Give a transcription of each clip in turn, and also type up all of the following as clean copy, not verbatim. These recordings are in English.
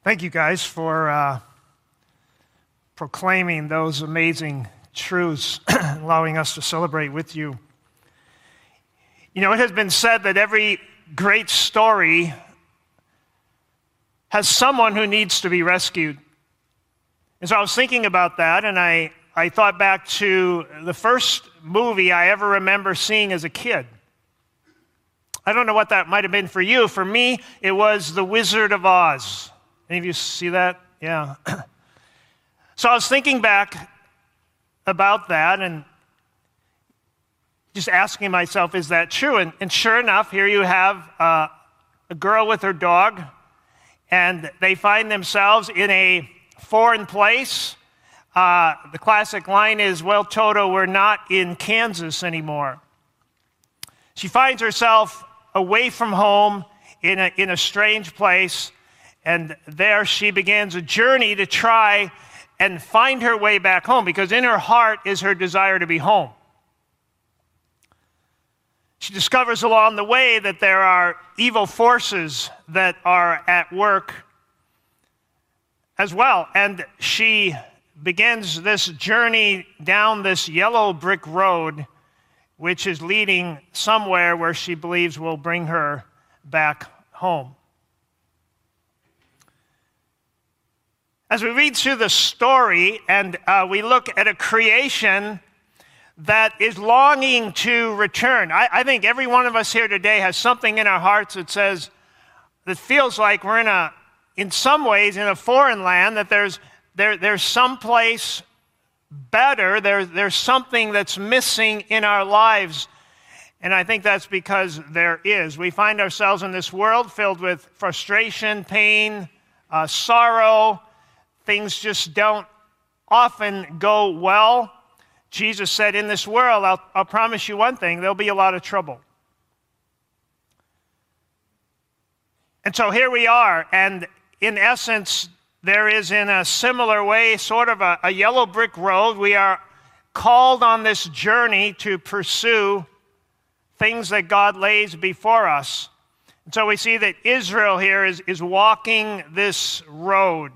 Thank you guys for proclaiming those amazing truths, allowing us to celebrate with you. You know, it has been said that every great story has someone who needs to be rescued. And so I was thinking about that, and I thought back to the first movie I ever remember seeing as a kid. I don't know what that might have been for you. For me, it was The Wizard of Oz. Any of you see that? Yeah. So I was thinking back about that and just asking myself, is that true? And sure enough, here you have a girl with her dog, and they find themselves in a foreign place. The classic line is, well, Toto, we're not in Kansas anymore. She finds herself away from home in a strange place, and there she begins a journey to try and find her way back home, because in her heart is her desire to be home. She discovers along the way that there are evil forces that are at work as well, and she begins this journey down this yellow brick road, which is leading somewhere where she believes will bring her back home. As we read through the story and we look at a creation that is longing to return, I think every one of us here today has something in our hearts that feels like we're in some ways in a foreign land, that there's some place better, there's something that's missing in our lives. And I think that's because there is. We find ourselves in this world filled with frustration, pain, sorrow. Things just don't often go well. Jesus said, in this world, I'll promise you one thing, there'll be a lot of trouble. And so here we are, and in essence, there is in a similar way sort of a yellow brick road. We are called on this journey to pursue things that God lays before us. And so we see that Israel here is walking this road.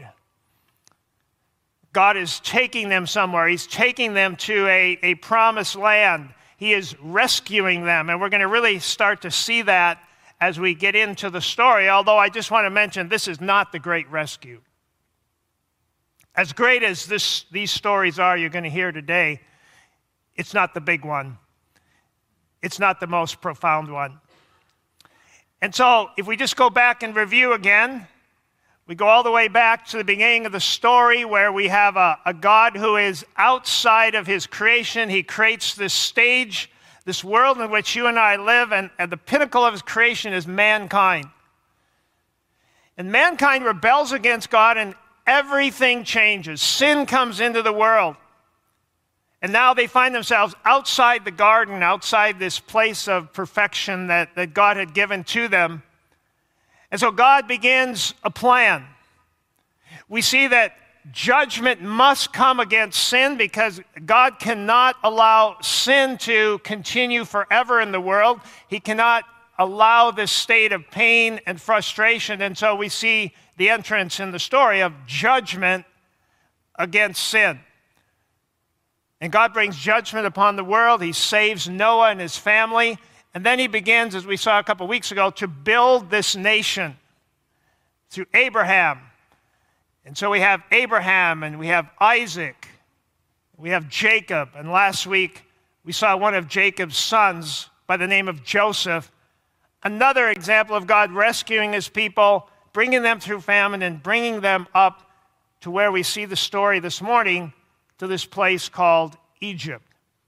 God is taking them somewhere. He's taking them to a promised land. He is rescuing them, and we're going to really start to see that as we get into the story, although I just want to mention this is not the great rescue. As great as these stories are you're going to hear today, it's not the big one. It's not the most profound one. And so if we just go back and review again, we go all the way back to the beginning of the story where we have a God who is outside of his creation. He creates this stage, this world in which you and I live, and at the pinnacle of his creation is mankind. And mankind rebels against God, and everything changes. Sin comes into the world. And now they find themselves outside the garden, outside this place of perfection that God had given to them. And so God begins a plan. We see that judgment must come against sin because God cannot allow sin to continue forever in the world. He cannot allow this state of pain and frustration. And so we see the entrance in the story of judgment against sin. And God brings judgment upon the world. He saves Noah and his family. And then he begins, as we saw a couple weeks ago, to build this nation through Abraham. And so we have Abraham, and we have Isaac, we have Jacob. And last week, we saw one of Jacob's sons by the name of Joseph. Another example of God rescuing his people, bringing them through famine, and bringing them up to where we see the story this morning, to this place called Egypt.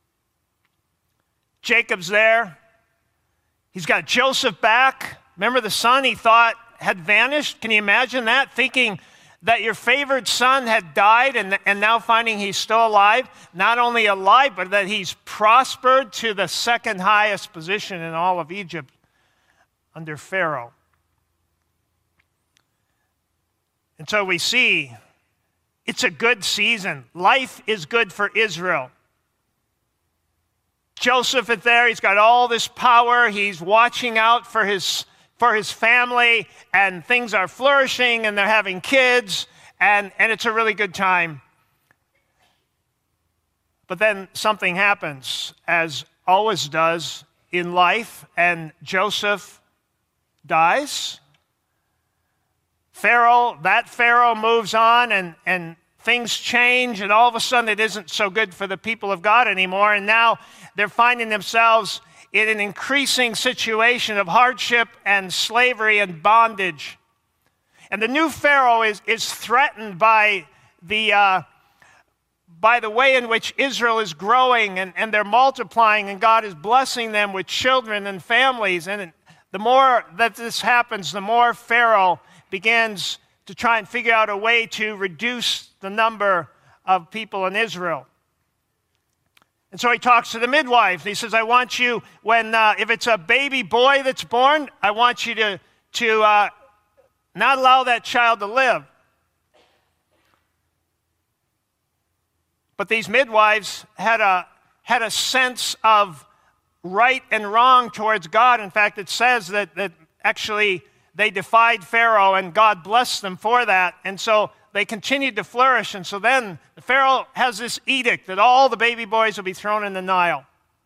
Jacob's there. He's got Joseph back. Remember the son he thought had vanished? Can you imagine that? Thinking that your favorite son had died and now finding he's still alive. Not only alive, but that he's prospered to the second highest position in all of Egypt under Pharaoh. And so we see it's a good season. Life is good for Israel. Joseph is there. He's got all this power. He's watching out for his for his family, and things are flourishing, and they're having kids, and it's a really good time. But then something happens, as always does in life, and Joseph dies. That Pharaoh moves on, and things change, and all of a sudden it isn't so good for the people of God anymore, and now they're finding themselves in an increasing situation of hardship and slavery and bondage. And the new Pharaoh is threatened by the way in which Israel is growing, and they're multiplying, and God is blessing them with children and families. And the more that this happens, the more Pharaoh begins to try and figure out a way to reduce the number of people in Israel. And so he talks to the midwives. He says, I want you, if it's a baby boy that's born, I want you to not allow that child to live. But these midwives had a sense of right and wrong towards God. In fact, it says that actually they defied Pharaoh, and God blessed them for that. And so they continued to flourish. And so then the Pharaoh has this edict that all the baby boys will be thrown in the Nile.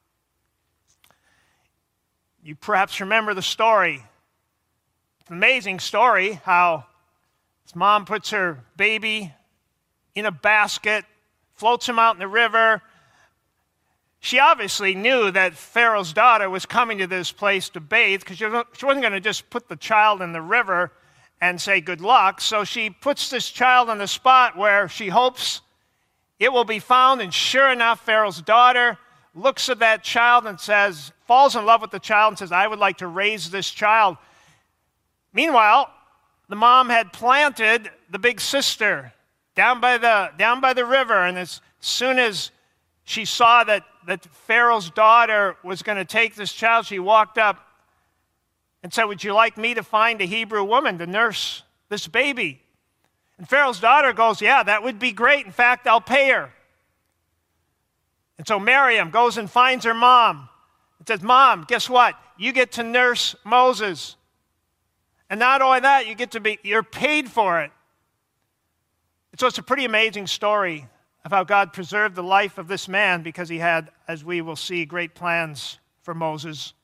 You perhaps remember the story. It's an amazing story how his mom puts her baby in a basket, floats him out in the river. She obviously knew that Pharaoh's daughter was coming to this place to bathe, because she wasn't going to just put the child in the river and say good luck. So she puts this child on the spot where she hopes it will be found. And sure enough, Pharaoh's daughter looks at that child and falls in love with the child and says, I would like to raise this child. Meanwhile, the mom had planted the big sister down by the river. And as soon as she saw that Pharaoh's daughter was going to take this child, she walked up and said, would you like me to find a Hebrew woman to nurse this baby? And Pharaoh's daughter goes, yeah, that would be great. In fact, I'll pay her. And so Miriam goes and finds her mom and says, Mom, guess what? You get to nurse Moses. And not only that, you're paid for it. And so it's a pretty amazing story of how God preserved the life of this man, because he had, as we will see, great plans for Moses.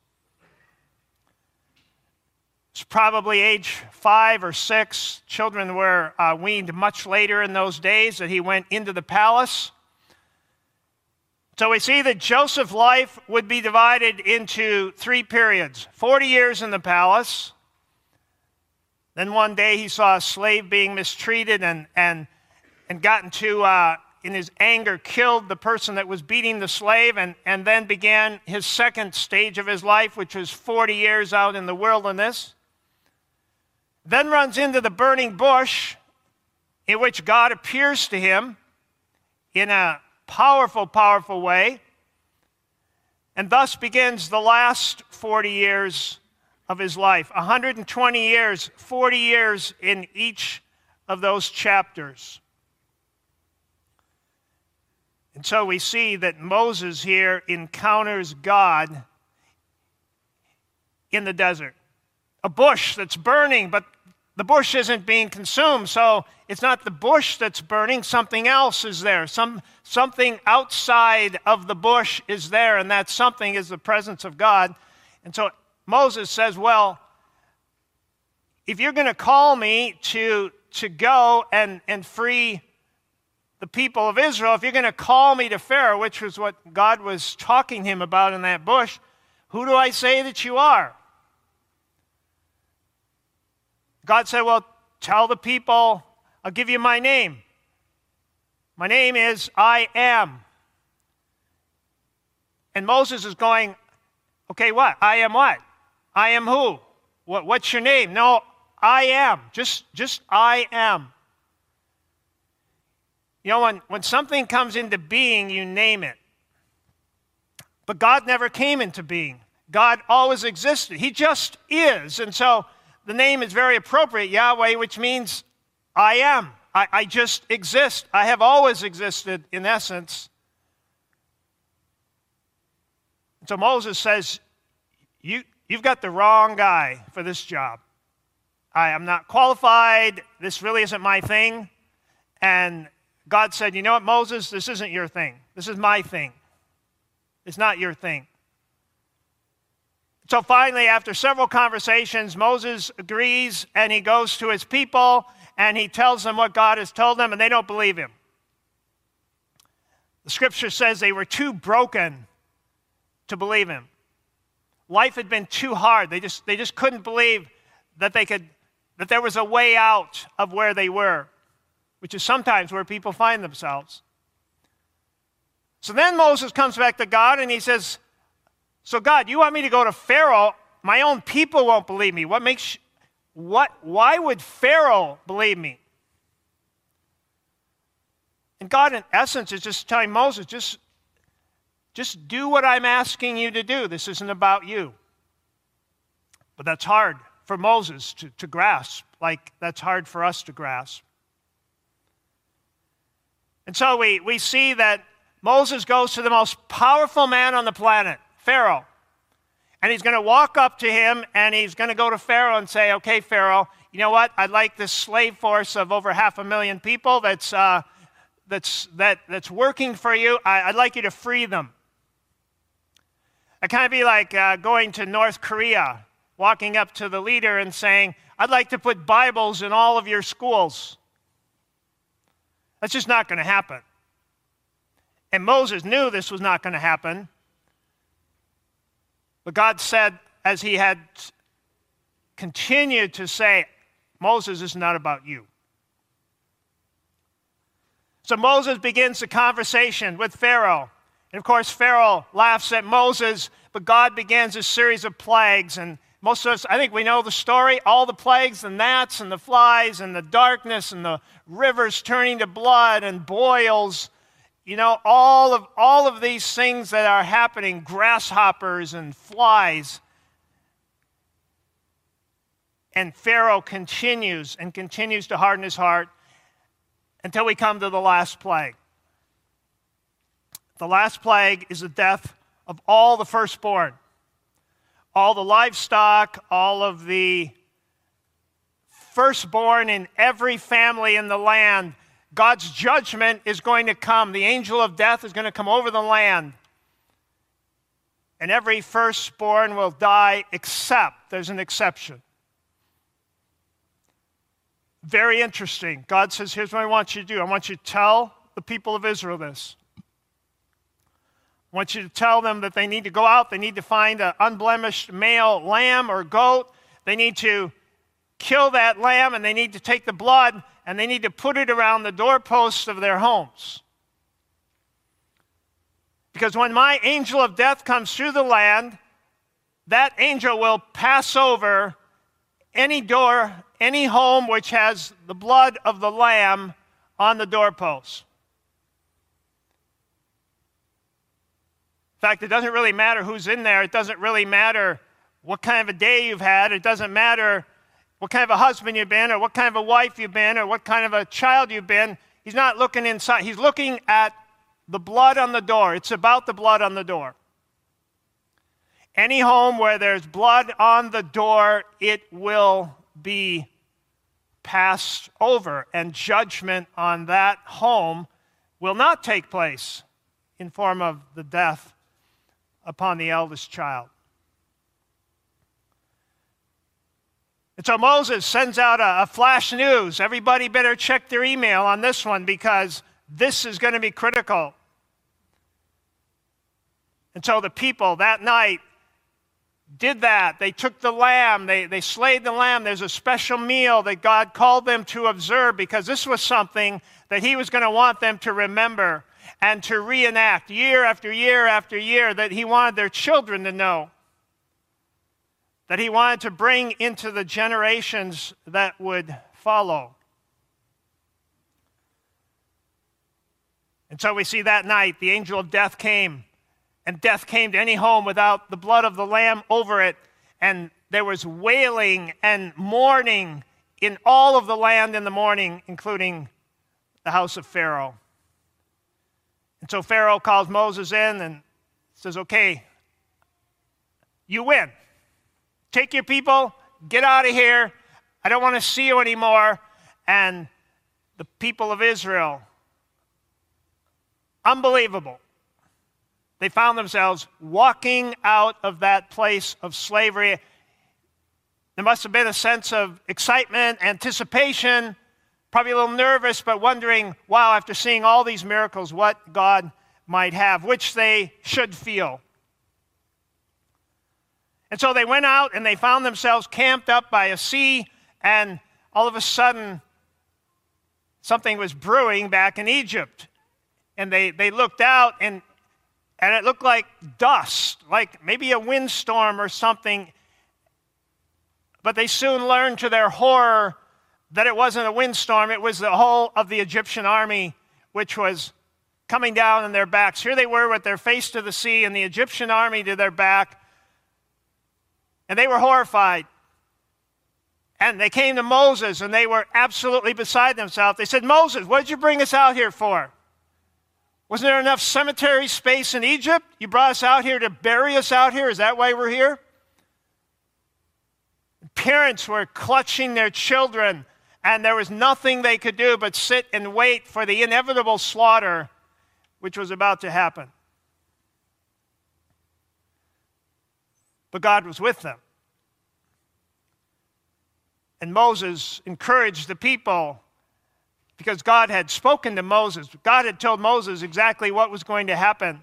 It's probably age 5 or 6. Children were weaned much later in those days that he went into the palace. So we see that Joseph's life would be divided into 3 periods. 40 years in the palace. Then one day he saw a slave being mistreated and got into, in his anger, killed the person that was beating the slave, and then began his second stage of his life, which was 40 years out in the wilderness. Then runs into the burning bush, in which God appears to him in a powerful, powerful way, and thus begins the last 40 years of his life. 120 years, 40 years in each of those chapters. And so we see that Moses here encounters God in the desert. A bush that's burning, but the bush isn't being consumed. So it's not the bush that's burning, something else is there. Something outside of the bush is there, and that something is the presence of God. And so Moses says, well, if you're going to call me to go and free the people of Israel, if you're going to call me to Pharaoh, which was what God was talking to him about in that bush, who do I say that you are? God said, well, tell the people, I'll give you my name. My name is I Am. And Moses is going, okay, what? I am what? I am who? What's your name? No, I am. Just I am. You know, when something comes into being, you name it. But God never came into being. God always existed. He just is. And so the name is very appropriate, Yahweh, which means I am. I just exist. I have always existed, in essence. So Moses says, you you've got the wrong guy for this job. I am not qualified. This really isn't my thing. And God said, you know what, Moses, this isn't your thing. This is my thing. It's not your thing. So finally, after several conversations, Moses agrees, and he goes to his people, and he tells them what God has told them, and they don't believe him. The scripture says they were too broken to believe him. Life had been too hard. They just couldn't believe that there was a way out of where they were, which is sometimes where people find themselves. So then Moses comes back to God and he says, so God, you want me to go to Pharaoh? My own people won't believe me. Why would Pharaoh believe me? And God, in essence, is just telling Moses, just do what I'm asking you to do. This isn't about you. But that's hard for Moses to grasp, like that's hard for us to grasp. And so we see that Moses goes to the most powerful man on the planet, Pharaoh. And he's going to walk up to him, and he's going to go to Pharaoh and say, okay, Pharaoh, you know what? I'd like this slave force of over 500,000 people that's working for you. I'd like you to free them. It kind of be like going to North Korea, walking up to the leader and saying, I'd like to put Bibles in all of your schools. That's just not going to happen. And Moses knew this was not going to happen. But God said, as he had continued to say, Moses, this is not about you. So Moses begins the conversation with Pharaoh. And of course, Pharaoh laughs at Moses, but God begins a series of plagues. And most of us, I think we know the story, all the plagues, the gnats and the flies and the darkness and the rivers turning to blood and boils. You know, all of these things that are happening, grasshoppers and flies. And Pharaoh continues to harden his heart until we come to the last plague. The last plague is the death of all the firstborn. All the livestock, all of the firstborn in every family in the land. God's judgment is going to come. The angel of death is going to come over the land. And every firstborn will die, except, there's an exception. Very interesting. God says, here's what I want you to do. I want you to tell the people of Israel this. I want you to tell them that they need to go out. They need to find an unblemished male lamb or goat. They need to kill that lamb, and they need to take the blood, and they need to put it around the doorposts of their homes. Because when my angel of death comes through the land, that angel will pass over any door, any home which has the blood of the lamb on the doorpost. In fact, it doesn't really matter who's in there. It doesn't really matter what kind of a day you've had. It doesn't matter what kind of a husband you've been, or what kind of a wife you've been, or what kind of a child you've been. He's not looking inside. He's looking at the blood on the door. It's about the blood on the door. Any home where there's blood on the door, it will be passed over, and judgment on that home will not take place in form of the death upon the eldest child. And so Moses sends out a flash news. Everybody better check their email on this one, because this is going to be critical. And so the people that night did that. They took the lamb. They slayed the lamb. There's a special meal that God called them to observe, because this was something that he was going to want them to remember and to reenact year after year after year, that he wanted their children to know, that he wanted to bring into the generations that would follow. And so we see that night the angel of death came, and death came to any home without the blood of the lamb over it, and there was wailing and mourning in all of the land in the morning, including the house of Pharaoh. And so Pharaoh calls Moses in and says, okay, you win. Take your people, get out of here. I don't want to see you anymore. And the people of Israel, unbelievable. They found themselves walking out of that place of slavery. There must have been a sense of excitement, anticipation, probably a little nervous, but wondering, wow, after seeing all these miracles, what God might have, which they should feel. And so they went out and they found themselves camped up by a sea, and all of a sudden, something was brewing back in Egypt. And they looked out, and it looked like dust, like maybe a windstorm or something. But they soon learned to their horror that it wasn't a windstorm, it was the whole of the Egyptian army, which was coming down on their backs. Here they were with their face to the sea, and the Egyptian army to their back. And they were horrified. And they came to Moses, and they were absolutely beside themselves. They said, Moses, what did you bring us out here for? Wasn't there enough cemetery space in Egypt? You brought us out here to bury us out here? Is that why we're here? Parents were clutching their children, and there was nothing they could do but sit and wait for the inevitable slaughter which was about to happen. But God was with them. And Moses encouraged the people because God had spoken to Moses. God had told Moses exactly what was going to happen.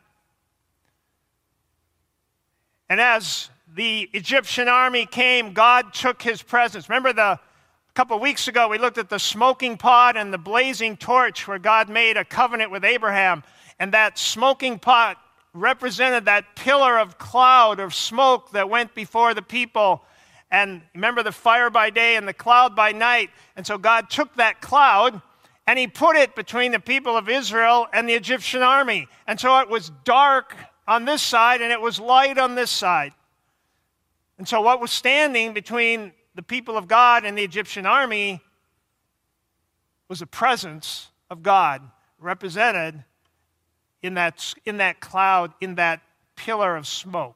And as the Egyptian army came, God took his presence. Remember a couple of weeks ago, we looked at the smoking pot and the blazing torch where God made a covenant with Abraham. And that smoking pot represented that pillar of cloud of smoke that went before the people. And remember the fire by day and the cloud by night. And so God took that cloud and he put it between the people of Israel and the Egyptian army. And so it was dark on this side and it was light on this side. And so what was standing between the people of God and the Egyptian army was the presence of God represented in that cloud, in that pillar of smoke.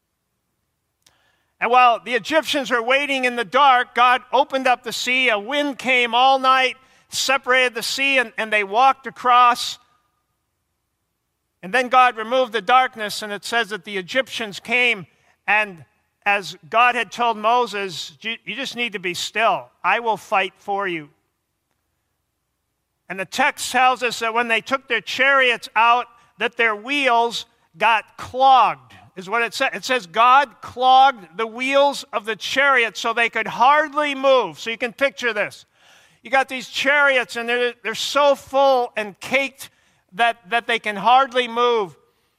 And while the Egyptians were waiting in the dark, God opened up the sea. A wind came all night, separated the sea, and they walked across. And then God removed the darkness, and it says that the Egyptians came, and as God had told Moses, you just need to be still. I will fight for you. And the text tells us that when they took their chariots out, that their wheels got clogged, is what it says. It says God clogged the wheels of the chariot so they could hardly move. So you can picture this. You got these chariots, and they're so full and caked that they can hardly move.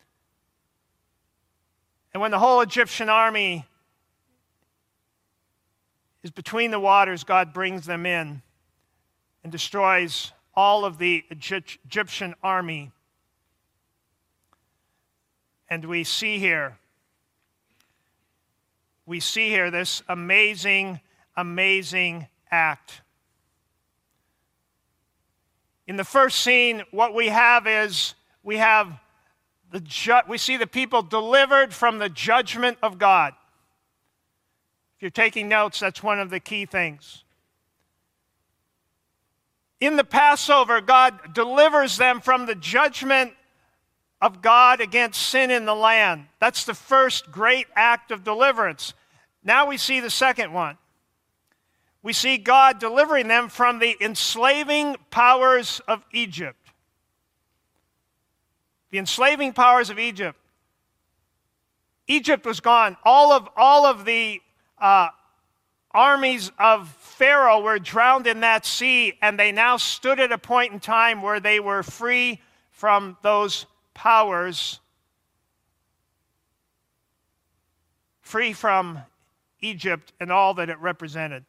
And when the whole Egyptian army is between the waters, God brings them in and destroys all of the Egyptian army. And we see here this amazing, amazing act. In the first scene, what we have is we see the people delivered from the judgment of God. If you're taking notes, that's one of the key things. In the Passover, God delivers them from the judgment of God against sin in the land. That's the first great act of deliverance. Now we see the second one. We see God delivering them from the enslaving powers of Egypt. The enslaving powers of Egypt. Egypt was gone. All of the armies of Pharaoh were drowned in that sea, and they now stood at a point in time where they were free from those powers, free from Egypt and all that it represented.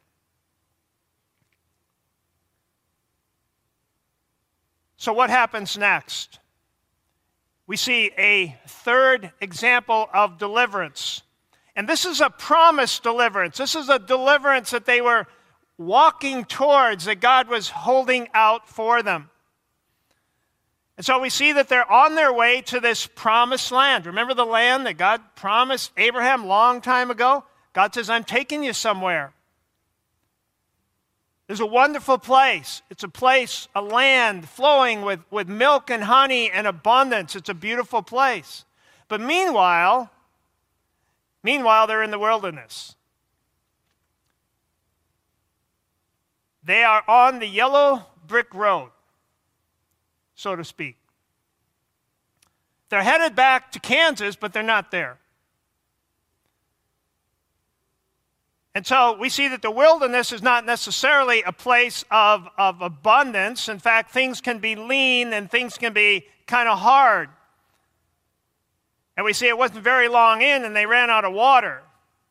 So what happens next? We see a third example of deliverance. And this is a promised deliverance. This is a deliverance that they were walking towards, that God was holding out for them. And so we see that they're on their way to this promised land. Remember the land that God promised Abraham a long time ago? God says, I'm taking you somewhere. There's a wonderful place. It's a place, a land flowing with milk and honey and abundance. It's a beautiful place. But meanwhile, they're in the wilderness. They are on the yellow brick road, so to speak. They're headed back to Kansas, but they're not there. And so we see that the wilderness is not necessarily a place of abundance. In fact, things can be lean and things can be kind of hard. And we see it wasn't very long in and they ran out of water.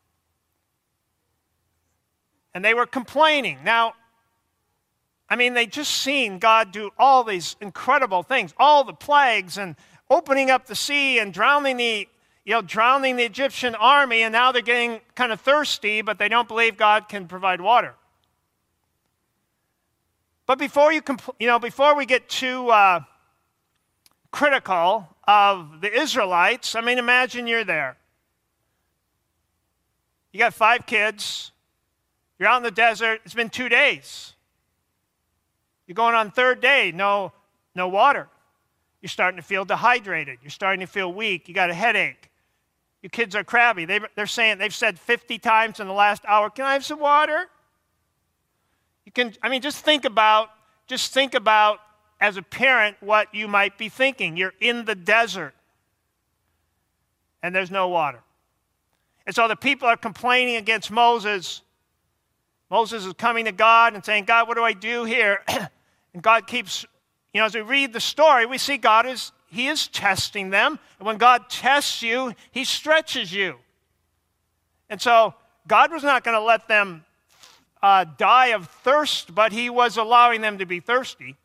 And they were complaining. Now, I mean, they just seen God do all these incredible things, all the plagues and opening up the sea and drowning the Egyptian army, and now they're getting kind of thirsty, but they don't believe God can provide water. But before we get too critical of the Israelites, I mean, imagine you're there. You got 5 kids. You're out in the desert. It's been 2 days. You're going on 3rd day, no water. You're starting to feel dehydrated. You're starting to feel weak. You got a headache. Your kids are crabby. They've said 50 times in the last hour, can I have some water? Just think about as a parent what you might be thinking. You're in the desert and there's no water. And so the people are complaining against Moses. Moses is coming to God and saying, God, what do I do here? And God keeps, as we read the story, we see He is testing them. And when God tests you, He stretches you. And so God was not going to let them die of thirst, but He was allowing them to be thirsty.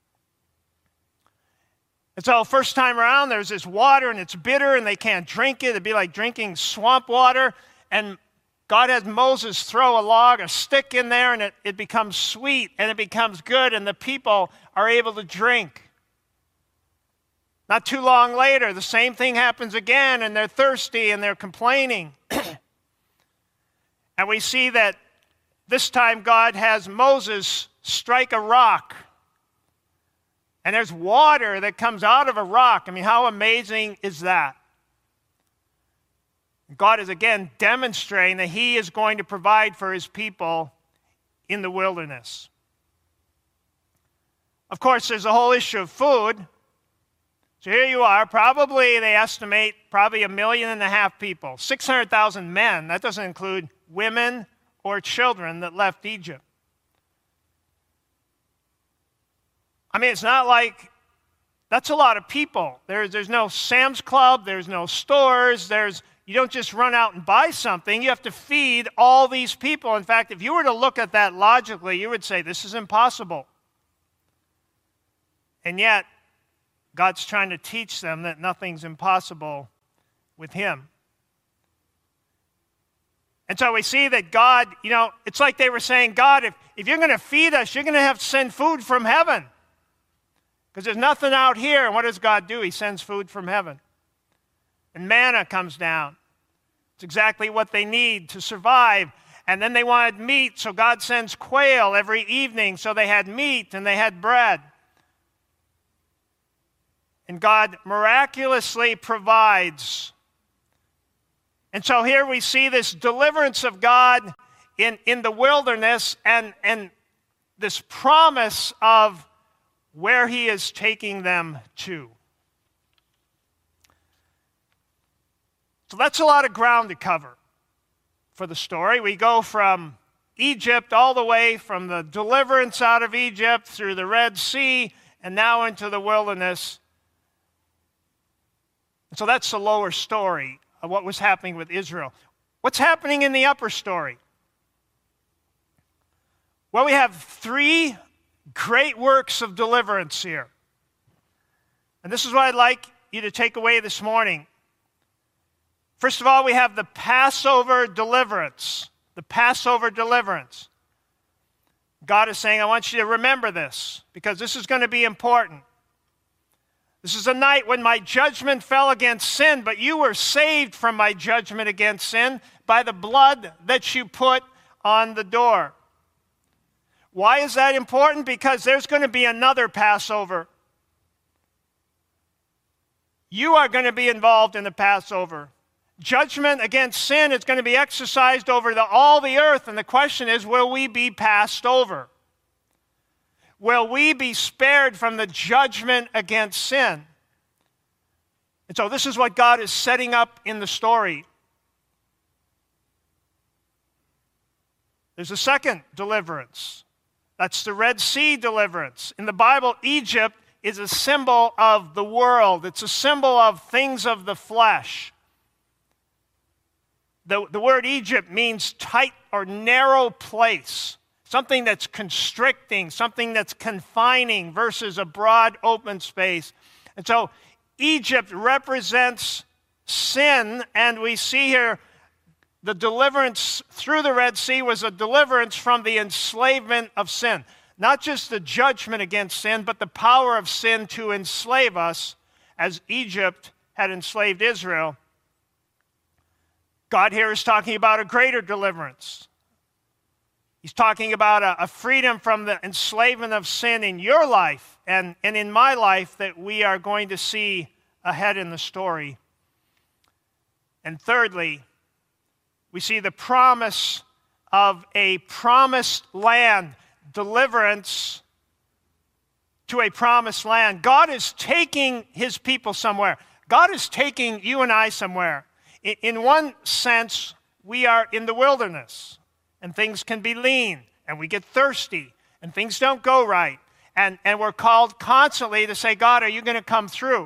And so first time around, there's this water, and it's bitter, and they can't drink it. It'd be like drinking swamp water. And God has Moses throw a stick in there, and it becomes sweet, and it becomes good, and the people are able to drink. Not too long later, the same thing happens again, and they're thirsty, and they're complaining. And we see that this time God has Moses strike a rock. And there's water that comes out of a rock. I mean, how amazing is that? God is again demonstrating that He is going to provide for His people in the wilderness. Of course, there's the whole issue of food. So here you are, they estimate 1.5 million people, 600,000 men. That doesn't include women or children that left Egypt. I mean, it's not like, that's a lot of people. There's no Sam's Club, there's no stores, you don't just run out and buy something. You have to feed all these people. In fact, if you were to look at that logically, you would say, this is impossible. And yet, God's trying to teach them that nothing's impossible with Him. And so we see that God, it's like they were saying, God, if you're going to feed us, you're going to have to send food from heaven. Because there's nothing out here. And what does God do? He sends food from heaven. And manna comes down. It's exactly what they need to survive. And then they wanted meat, so God sends quail every evening. So they had meat and they had bread. And God miraculously provides. And so here we see this deliverance of God in the wilderness and this promise of where He is taking them to. So that's a lot of ground to cover for the story. We go from Egypt all the way from the deliverance out of Egypt through the Red Sea and now into the wilderness. So that's the lower story of what was happening with Israel. What's happening in the upper story? Well, we have 3 great works of deliverance here. And this is what I'd like you to take away this morning. First of all, we have the Passover deliverance. The Passover deliverance. God is saying, I want you to remember this because this is going to be important. This is a night when my judgment fell against sin, but you were saved from my judgment against sin by the blood that you put on the door. Why is that important? Because there's going to be another Passover. You are going to be involved in the Passover. Judgment against sin is going to be exercised over all the earth, and the question is, will we be passed over? Will we be spared from the judgment against sin? And so this is what God is setting up in the story. There's a second deliverance. That's the Red Sea deliverance. In the Bible, Egypt is a symbol of the world. It's a symbol of things of the flesh. The word Egypt means tight or narrow place, something that's constricting, something that's confining versus a broad open space. And so Egypt represents sin, and we see here the deliverance through the Red Sea was a deliverance from the enslavement of sin. Not just the judgment against sin, but the power of sin to enslave us, as Egypt had enslaved Israel. God here is talking about a greater deliverance. He's talking about a freedom from the enslavement of sin in your life and in my life that we are going to see ahead in the story. And thirdly, we see the promise of a promised land, deliverance to a promised land. God is taking his people somewhere. God is taking you and I somewhere. In one sense, we are in the wilderness, and things can be lean, and we get thirsty, and things don't go right. And we're called constantly to say, God, are you going to come through?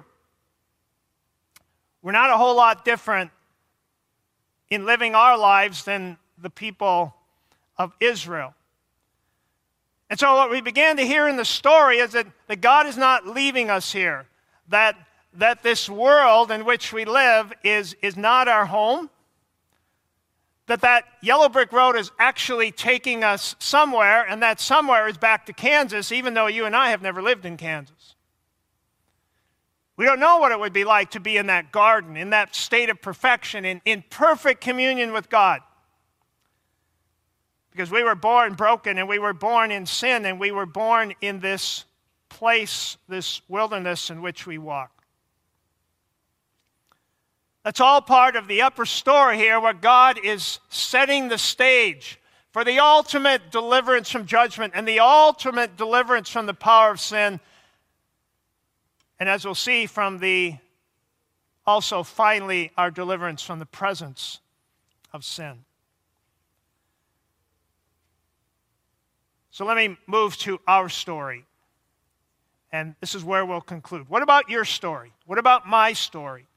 We're not a whole lot different in living our lives than the people of Israel. And so what we began to hear in the story is that God is not leaving us here, that this world in which we live is not our home, that yellow brick road is actually taking us somewhere, and that somewhere is back to Kansas, even though you and I have never lived in Kansas. We don't know what it would be like to be in that garden, in that state of perfection, in perfect communion with God. Because we were born broken, and we were born in sin, and we were born in this place, this wilderness in which we walk. That's all part of the upper story here, where God is setting the stage for the ultimate deliverance from judgment and the ultimate deliverance from the power of sin. And as we'll see from also finally our deliverance from the presence of sin. So let me move to our story. And this is where we'll conclude. What about your story? What about my story?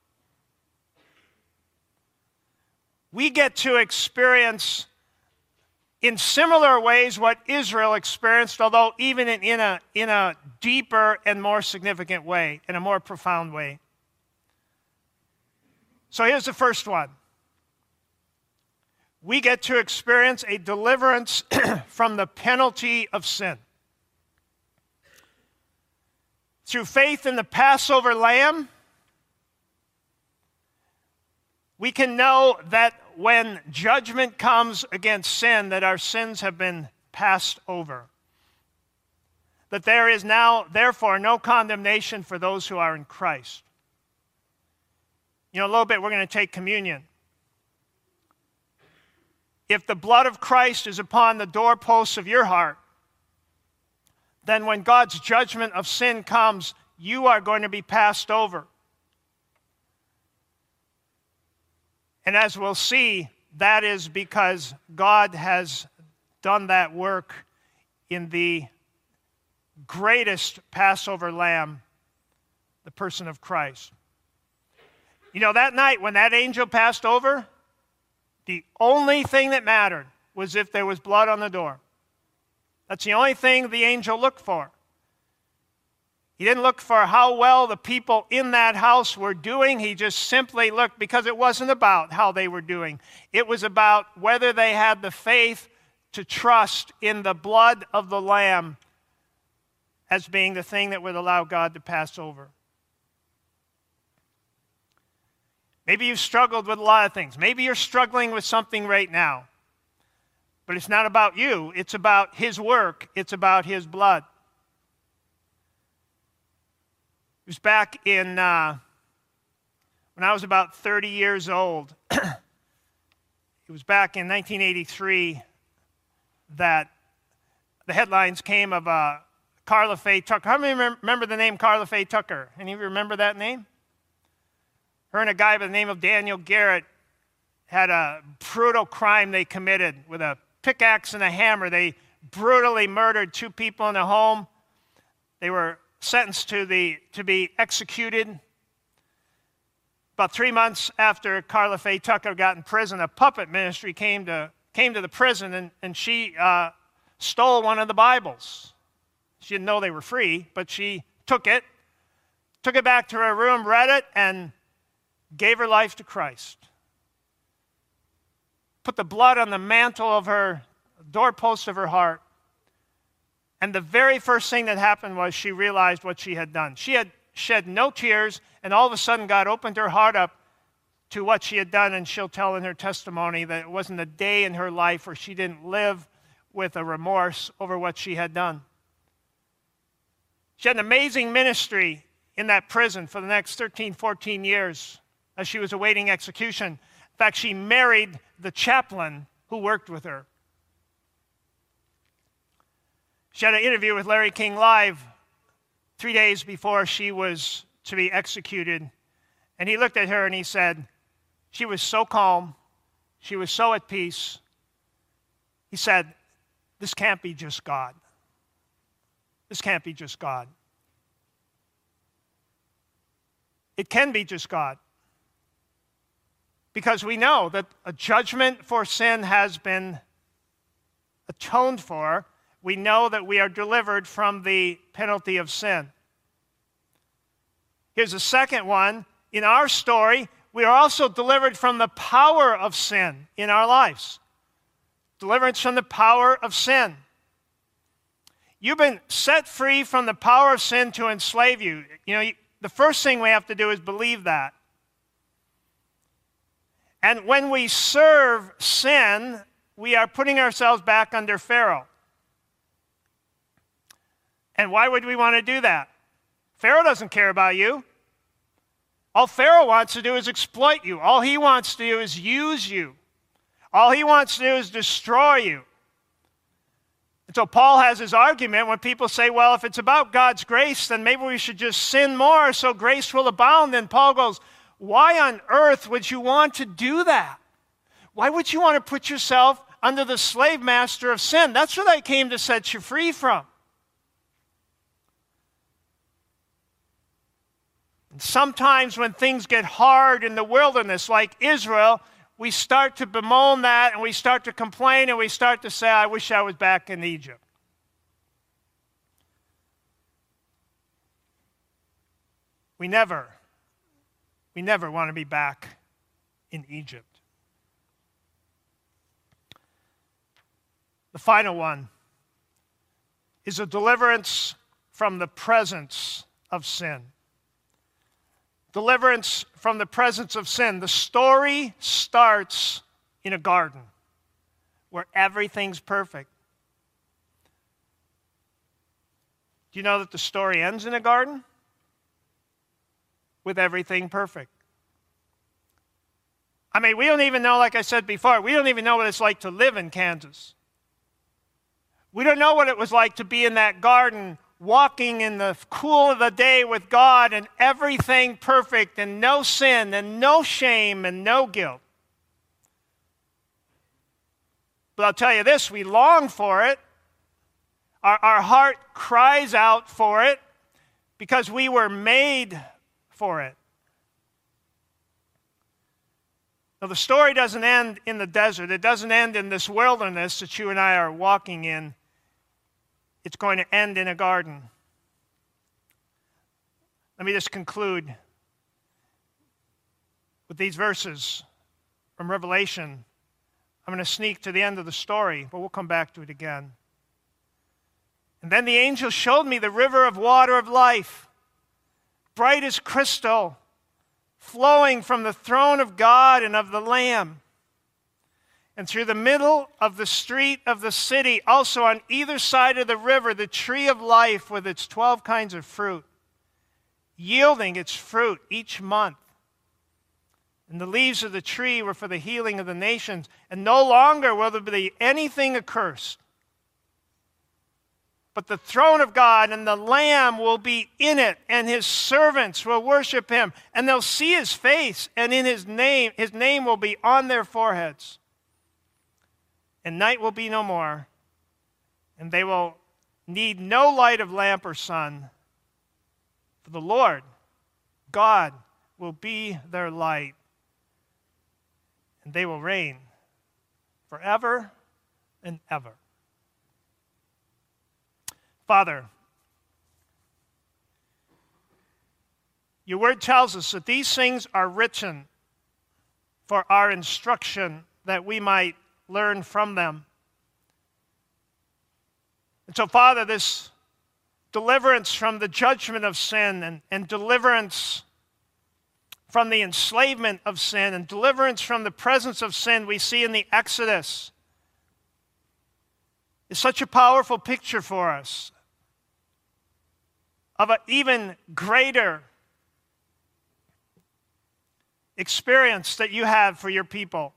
We get to experience in similar ways what Israel experienced, although even in a deeper and more significant way, in a more profound way. So here's the first one. We get to experience a deliverance from the penalty of sin. Through faith in the Passover lamb, we can know that when judgment comes against sin, that our sins have been passed over. That there is now, therefore, no condemnation for those who are in Christ. You know, in a little bit, we're going to take communion. If the blood of Christ is upon the doorposts of your heart, then when God's judgment of sin comes, you are going to be passed over. And as we'll see, that is because God has done that work in the greatest Passover lamb, the person of Christ. You know, that night when that angel passed over, the only thing that mattered was if there was blood on the door. That's the only thing the angel looked for. He didn't look for how well the people in that house were doing. He just simply looked, because it wasn't about how they were doing. It was about whether they had the faith to trust in the blood of the Lamb as being the thing that would allow God to pass over. Maybe you've struggled with a lot of things. Maybe you're struggling with something right now. But it's not about you. It's about his work. It's about his blood. It was back in, when I was about 30 years old, it was back in 1983 that the headlines came of Karla Faye Tucker. How many remember the name Karla Faye Tucker? Any of you remember that name? Her and a guy by the name of Daniel Garrett had a brutal crime they committed with a pickaxe and a hammer. They brutally murdered 2 people in a home. They were sentenced to be executed. About 3 months after Karla Faye Tucker got in prison, a puppet ministry came to the prison, and she stole one of the Bibles. She didn't know they were free, but she took it back to her room, read it, and gave her life to Christ. Put the blood on the mantle of her doorpost of her heart. And the very first thing that happened was she realized what she had done. She had shed no tears, and all of a sudden God opened her heart up to what she had done, and she'll tell in her testimony that it wasn't a day in her life where she didn't live with a remorse over what she had done. She had an amazing ministry in that prison for the next 13, 14 years as she was awaiting execution. In fact, she married the chaplain who worked with her. She had an interview with Larry King Live 3 days before she was to be executed. And he looked at her and he said, she was so calm. She was so at peace. He said, this can't be just God. This can't be just God. It can be just God. Because we know that a judgment for sin has been atoned for. We know that we are delivered from the penalty of sin. Here's a second one. In our story, we are also delivered from the power of sin in our lives. Deliverance from the power of sin. You've been set free from the power of sin to enslave you. The first thing we have to do is believe that. And when we serve sin, we are putting ourselves back under Pharaoh. And why would we want to do that? Pharaoh doesn't care about you. All Pharaoh wants to do is exploit you. All he wants to do is use you. All he wants to do is destroy you. And so Paul has his argument when people say, well, if it's about God's grace, then maybe we should just sin more so grace will abound. And Paul goes, why on earth would you want to do that? Why would you want to put yourself under the slave master of sin? That's what I came to set you free from. And sometimes when things get hard in the wilderness, like Israel, we start to bemoan that, and we start to complain, and we start to say, I wish I was back in Egypt. We never want to be back in Egypt. The final one is a deliverance from the presence of sin. Deliverance from the presence of sin. The story starts in a garden where everything's perfect. Do you know that the story ends in a garden? With everything perfect. I mean, we don't even know, like I said before, we don't even know what it's like to live in Kansas. We don't know what it was like to be in that garden walking in the cool of the day with God and everything perfect and no sin and no shame and no guilt. But I'll tell you this, we long for it. Our heart cries out for it because we were made for it. Now, the story doesn't end in the desert. It doesn't end in this wilderness that you and I are walking in. It's going to end in a garden. Let me just conclude with these verses from Revelation. I'm going to sneak to the end of the story, but we'll come back to it again. And then the angel showed me the river of water of life, bright as crystal, flowing from the throne of God and of the Lamb. And through the middle of the street of the city, also on either side of the river, the tree of life with its 12 kinds of fruit, yielding its fruit each month. And the leaves of the tree were for the healing of the nations. And no longer will there be anything accursed. But the throne of God and the Lamb will be in it, and his servants will worship him. And they'll see his face, and in his name will be on their foreheads. And night will be no more, and they will need no light of lamp or sun. For the Lord, God, will be their light, and they will reign forever and ever. Father, your word tells us that these things are written for our instruction, that we might learn from them. And so, Father, this deliverance from the judgment of sin and deliverance from the enslavement of sin and deliverance from the presence of sin we see in the Exodus is such a powerful picture for us of an even greater experience that you have for your people.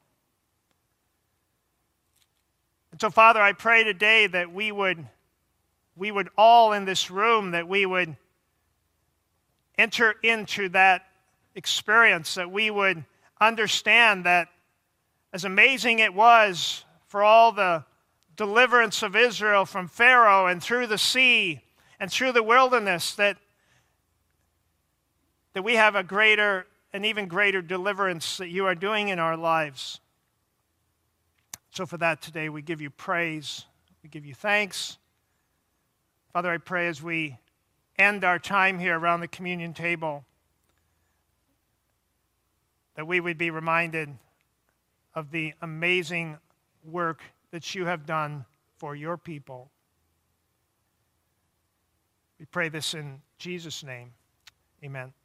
And so, Father, I pray today that we would all in this room, that we would enter into that experience, that we would understand that as amazing it was for all the deliverance of Israel from Pharaoh and through the sea and through the wilderness, that we have an even greater deliverance that you are doing in our lives. So for that today, we give you praise. We give you thanks. Father, I pray as we end our time here around the communion table, that we would be reminded of the amazing work that you have done for your people. We pray this in Jesus' name. Amen.